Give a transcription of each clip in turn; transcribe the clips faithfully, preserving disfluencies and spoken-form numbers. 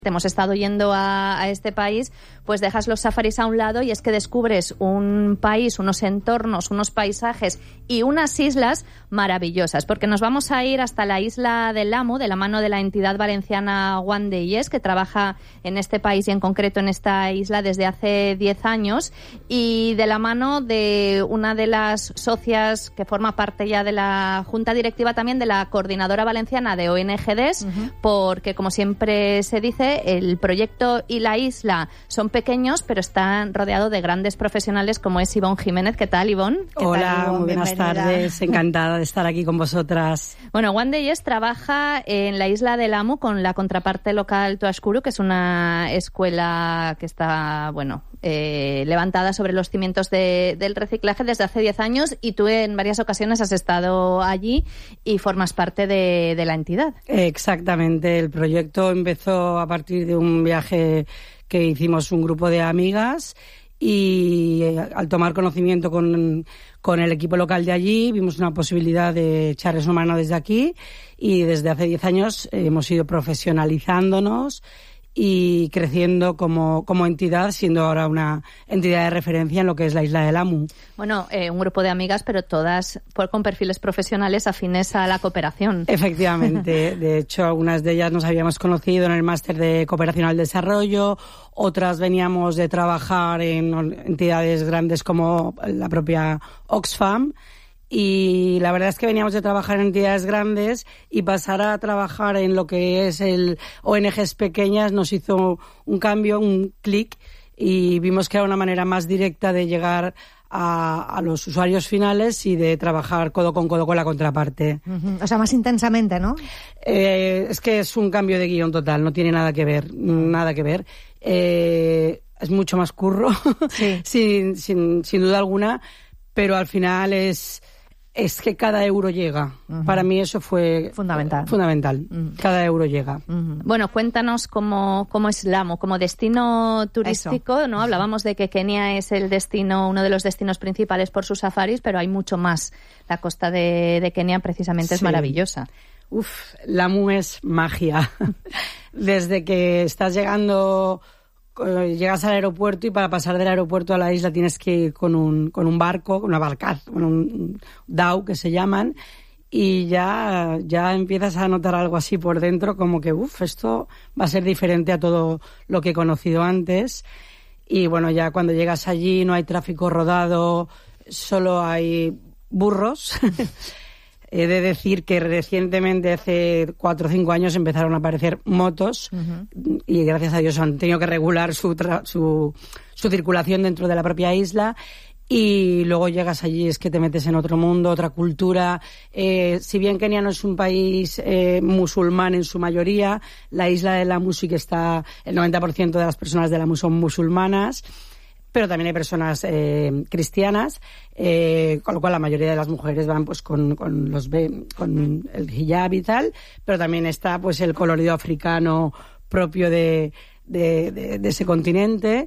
hemos estado yendo a, a este país, pues dejas los safaris a un lado y es que descubres un país, unos entornos, unos paisajes y unas islas maravillosas, porque nos vamos a ir hasta la isla de Lamu, de la mano de la entidad valenciana One Day Yes, que trabaja en este país y en concreto en esta isla desde hace diez años, y de la mano de una de las socias que forma parte ya de la junta directiva también de la Coordinadora Valenciana de O N G Ds, uh-huh. porque como siempre se dice, el proyecto y la isla son pequeños, pero están rodeados de grandes profesionales como es Ivonne Jiménez. ¿Qué tal, Ivonne? ¿Qué Hola, tal, Ivonne? Muy buenas Bienvenida. tardes. Encantada de estar aquí con vosotras. Bueno, One Day Yes trabaja en la isla de Lamu con la contraparte local Tuashkuru, que es una escuela que está, bueno, eh, levantada sobre los cimientos de, del reciclaje desde hace diez años, y tú en varias ocasiones has estado allí y formas parte de, de la entidad. Exactamente. El proyecto empezó a partir de un viaje que hicimos un grupo de amigas, y al tomar conocimiento con, con el equipo local de allí vimos una posibilidad de echarles una mano desde aquí, y desde hace diez años hemos ido profesionalizándonos y creciendo como, como entidad, siendo ahora una entidad de referencia en lo que es la isla de Lamu. Bueno, eh, un grupo de amigas, pero todas por, con perfiles profesionales afines a la cooperación. Efectivamente. De hecho, algunas de ellas nos habíamos conocido en el máster de Cooperación al Desarrollo, otras veníamos de trabajar en entidades grandes como la propia Oxfam. Y la verdad es que veníamos de trabajar en entidades grandes, y pasar a trabajar en lo que es el O N Ges pequeñas nos hizo un cambio, un clic, y vimos que era una manera más directa de llegar a, a los usuarios finales y de trabajar codo con codo con la contraparte. Uh-huh. O sea, más intensamente, ¿no? Eh, es que es un cambio de guión total, no tiene nada que ver, nada que ver. Eh, es mucho más curro, sí. sin, sin, sin duda alguna, pero al final es... Es que cada euro llega. Uh-huh. Para mí eso fue fundamental. Fundamental. Uh-huh. Cada euro llega. Uh-huh. Bueno, cuéntanos cómo, cómo es Lamu, como destino turístico, eso. ¿No? Hablábamos de que Kenia es el destino, uno de los destinos principales por sus safaris, pero hay mucho más. La costa de, de Kenia precisamente sí. es maravillosa. Uf, Lamu es magia. Desde que estás llegando... Llegas al aeropuerto, y para pasar del aeropuerto a la isla tienes que ir con un con un barco, con una barcaza, con un dhow que se llaman, y ya ya empiezas a notar algo así por dentro, como que uff, esto va a ser diferente a todo lo que he conocido antes. Y bueno, ya cuando llegas allí no hay tráfico rodado, solo hay burros. He de decir que recientemente, hace cuatro o cinco años, empezaron a aparecer motos, uh-huh. y gracias a Dios han tenido que regular su, tra- su, su circulación dentro de la propia isla. Y luego llegas allí, es que te metes en otro mundo, otra cultura. Eh, si bien Kenia no es un país eh, musulmán en su mayoría, la isla de Lamu sí que está, el noventa por ciento de las personas de Lamu son musulmanas, pero también hay personas eh, cristianas, eh, con lo cual la mayoría de las mujeres van pues con, con los con el hijab y tal, pero también está pues el colorido africano propio de, de, de, de ese continente.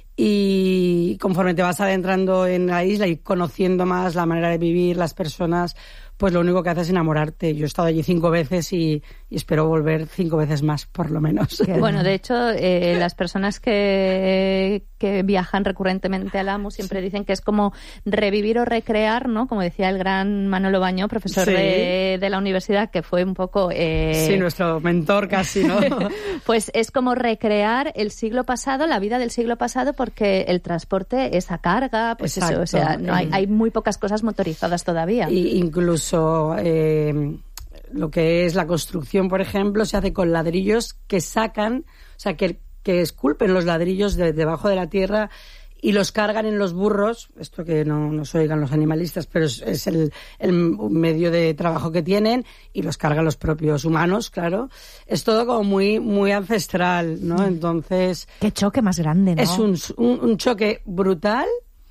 Y conforme te vas adentrando en la isla y conociendo más la manera de vivir, las personas, pues lo único que haces es enamorarte. Yo he estado allí cinco veces y, y espero volver cinco veces más, por lo menos. Bueno, de hecho, eh, las personas que, que viajan recurrentemente a Lamu siempre dicen que es como revivir o recrear, ¿no? Como decía el gran Manolo Bañó, profesor sí. de, de la universidad, que fue un poco... Eh... Sí, nuestro mentor casi, ¿no? Pues es como recrear el siglo pasado, la vida del siglo pasado, porque el transporte es a carga, pues Exacto. eso, o sea, no hay, hay muy pocas cosas motorizadas todavía. Y incluso eh, lo que es la construcción, por ejemplo, se hace con ladrillos que sacan, o sea, que, que esculpen los ladrillos de debajo de la tierra y los cargan en los burros. Esto que no nos oigan los animalistas, pero es, es el, el medio de trabajo que tienen, y los cargan los propios humanos, claro. Es todo como muy muy ancestral, ¿no? Entonces... Qué choque más grande, ¿no? Es un, un, un choque brutal,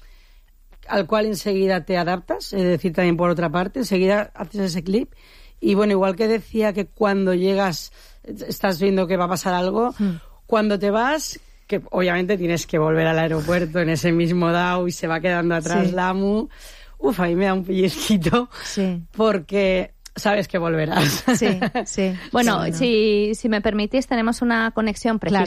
al cual enseguida te adaptas, es decir, también por otra parte, enseguida haces ese clip. Y bueno, igual que decía que cuando llegas estás viendo que va a pasar algo, mm. cuando te vas, que obviamente tienes que volver al aeropuerto en ese mismo dhow y se va quedando atrás sí. Lamu, uf, ahí me da un pellizquito, sí. porque sabes que volverás. Sí, sí. Bueno, sí, bueno. si, si me permitís, tenemos una conexión precisamente